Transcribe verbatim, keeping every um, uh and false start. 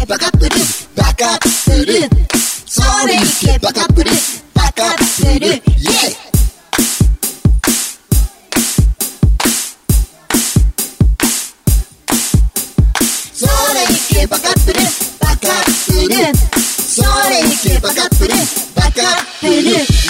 けバカップルバカップルそれいけバカップルバカップルイエイそれいけバカップルバカップルそれいけバカップルバカップル